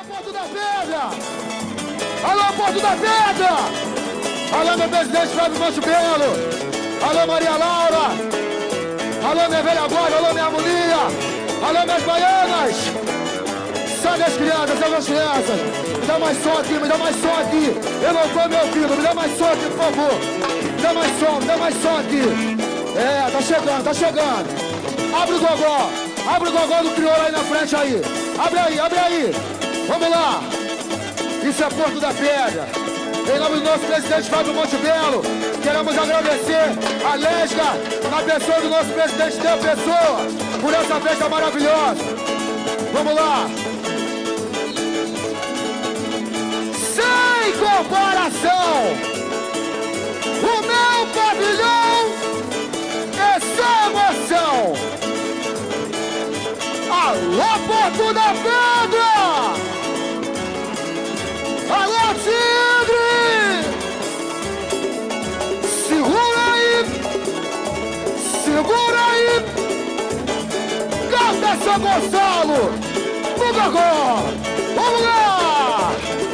Porto da Pedra! Alô, Porto da Pedra! Alô, meu presidente Fábio Mancho Belo! Alô, Maria Laura! Alô, minha velha guarda! Alô, minha harmonia! Alô, minhas baianas! Sai das crianças, sai das crianças! Me dá mais som aqui, me dá mais som aqui! Eu não tô me ouvindo, me dá mais som aqui, por favor! Me dá mais som aqui! É, tá chegando, tá chegando! Abre o gogó! Abre o gogó do crioulo aí na frente aí! Abre aí, abre aí! Vamos lá! Isso é Porto da Pedra! Em nome do nosso presidente Fábio Monte Belo, queremos agradecer a Lesga, na pessoa do nosso presidente Del Pessoa, por essa festa maravilhosa! Vamos lá! Sem comparação! O meu pavilhão é só emoção! Alô, Porto da Pedra! Alô, Tigre! Segura aí! Segura aí! Canta São Gonçalo! No gogó! Vamos lá!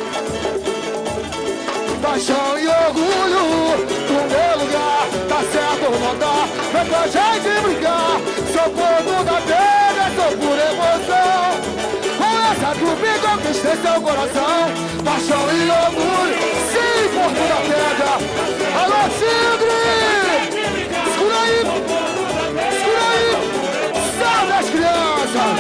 Paixão e orgulho do meu lugar, tá certo ou não dá? Vem pra gente brincar! Sou Porto da Pedra, sou por emoção! Com essa trupe conquistei seu coração. Paixão e orgulho, sim, Porto da Pedra. Alô, Tigre! Escura aí! Escura aí! Salve as crianças!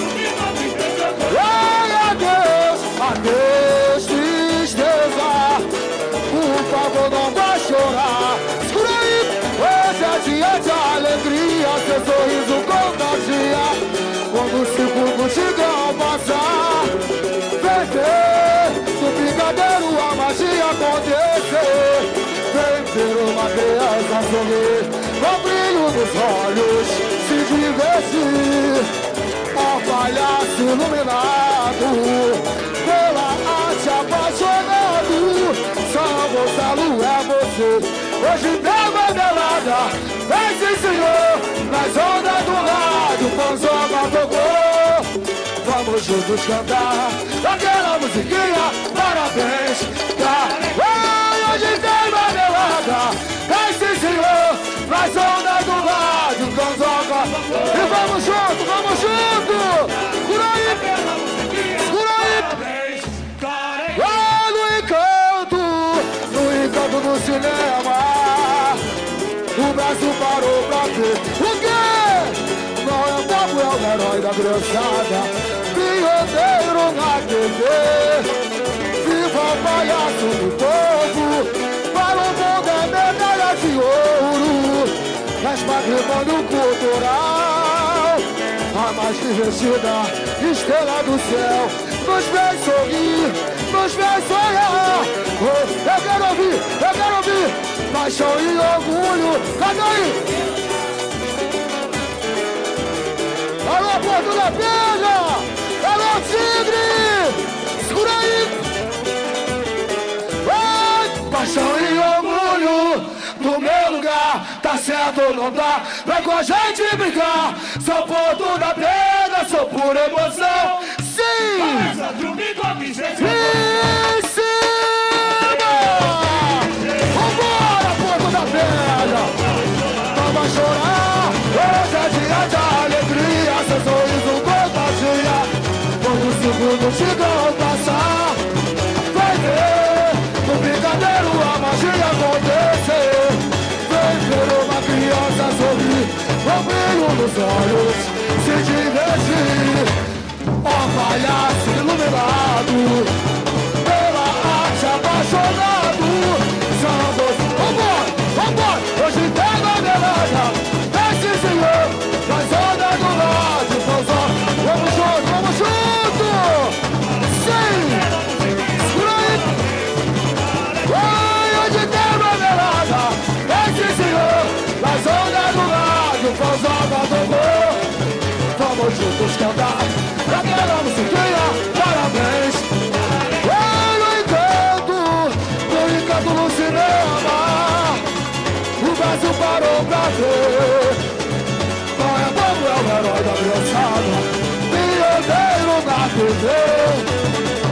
Ai, adeus, tristeza. Por favor, não vai chorar. Escura aí! Hoje é dia de alegria, seu sorriso contagia. Quando o segundo Tigrão passar, vem ver no brigadeiro a magia acontecer. Vem ver uma criança sorrir, com o brilho nos olhos se divertir. Ó palhaço iluminado, pela arte apaixonado. São Gonçalo é você. Hoje tem uma velada, vem sim senhor, nas ondas do rádio, Panzoca tocou. Vamos juntos cantar aquela musiquinha, parabéns, tá? Ei, hoje tem uma velada, vem sim senhor, nas ondas do rádio, Panzoca. E vamos junto, por aí, por aí. Ah, no encanto do cinema. O Brasil parou pra ver o quê? Não é o povo, é o herói da criançada. Pioneiro na TV. Viva o palhaço do povo. Para o mundo é medalha de ouro. Mas patrimônio cultural. A mais divertida estrela do céu. Nos vem sorrir, nos vem sonhar. Oh, eu quero ouvir. Paixão e orgulho, cadê aí? Alô, Porto da Pedra! Alô, Tigre! Segura aí! Ai, paixão e orgulho do meu lugar, tá certo ou não tá? Vem com a gente brincar! Sou Porto da Pedra, sou por emoção! Sim! Vamos chorar, hoje é dia de alegria, seu sorriso contagia. Quando o segundo Tigrão passar, vai ver no brigadeiro a magia acontecer. Vem ver uma criança sorrir, com brilho nos olhos, se divertir. Ó palhaço iluminado, pela arte apaixonado. Vambora, hoje tem uma velada, esse senhor, nas ondas do rádio, vamos junto, sim, segura aí. Ai, hoje tem uma velada, esse senhor, nas ondas do rádio, Panzoca tocou. Vamos juntos cantar, aquela musiquinha, parabéns. No encanto no cinema. O Brasil parou pra ver. Não é bobo, é o herói da criançada. Pioneiro na TV.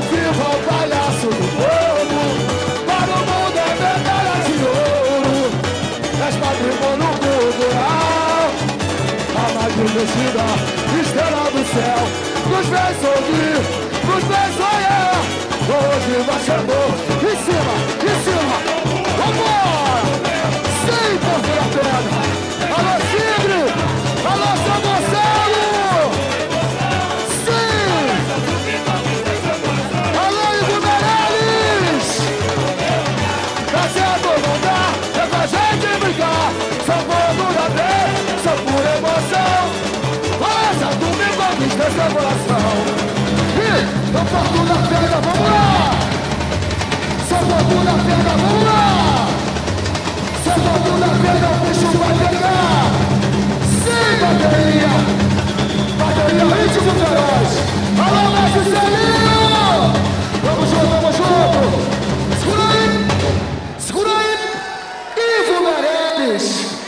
pés ouvir, pros pés olhar. Hoje vai ser amor. Em cima, vambora! Sem ponto na pedra. Alô, Tigre! Alô, São Gonçalo! Sim! Alô, Igor Meirelles! Tá certo, não dá, é pra gente brincar. São povo da terra, só por emoção. Essa domingo conquista seu coração. E São Porto da Pedra, vamos lá! São Porto da Pedra, vamos lá! São Porto da Pedra, o bicho vai pegar! Sim, bateria! Bateria, ritmo feroz! Alô, Marcelinho! Vamos junto! Segura aí! Ivo Meirelles!